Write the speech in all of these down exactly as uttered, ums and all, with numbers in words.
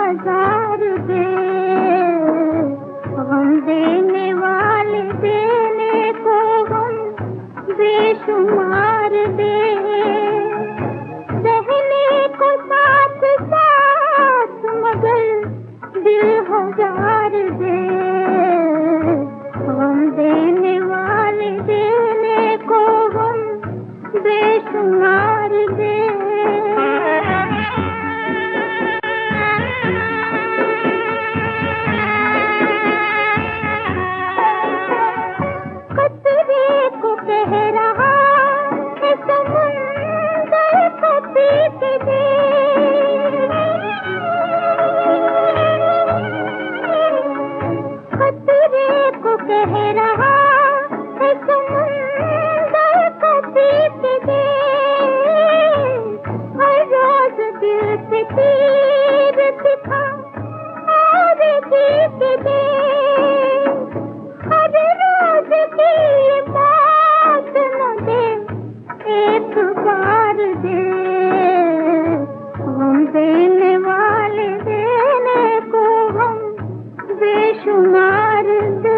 हजार दे, गम देने वाले देने को गम बेशुमार दे, रहने को साथ साथ मगर दिल हजार दे, गम देने वाले देने को गम बेशुमार दे। कतरे को कह रहा है समुंदर को पीट दे, कतरे को कह रहा है समुंदर को पीट दे, हर रोज दिल पे तीर दिखा और जीत दे, हर रोज की मौत न दे, एक बार दे, हम देने वाले देने को हम बेशुमार दे।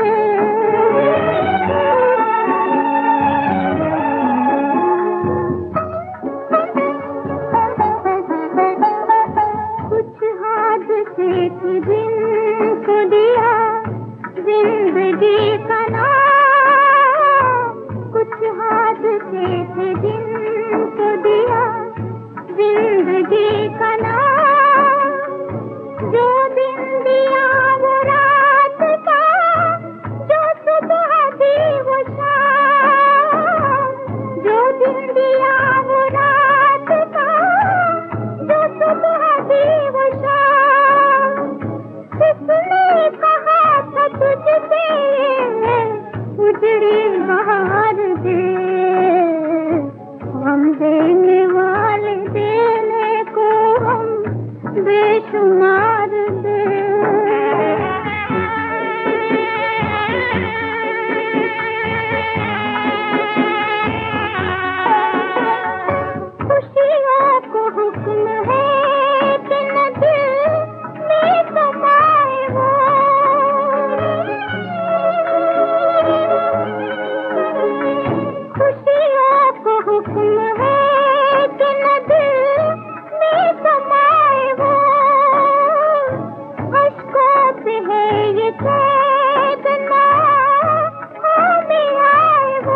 कुछ हादसे थे जिनको दिया जिंदगी का नाम, कुछ हादसे थे जिनको दिया जिंदगी का नाम, जो दिन दिया वो रात का, जो सुबह दी वो शाम, जो दिन दिया वो रात का, जो सुबह दी वो शाम, किसने कहा था तुझसे उजड़ी बहार दे, हम देने वाले देने को हम बेशुमार दे। खुशियों को हुक्म है कि न दिल में समाए वो, खुशियों को हुक्म है कि न दिल में समाए वो, अश्कों पे है ये कैद ना हमें आए वो,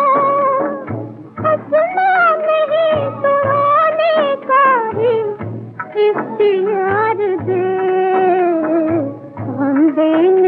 हंसना नहीं तो रोने का ही इख्तियार दे, हम देने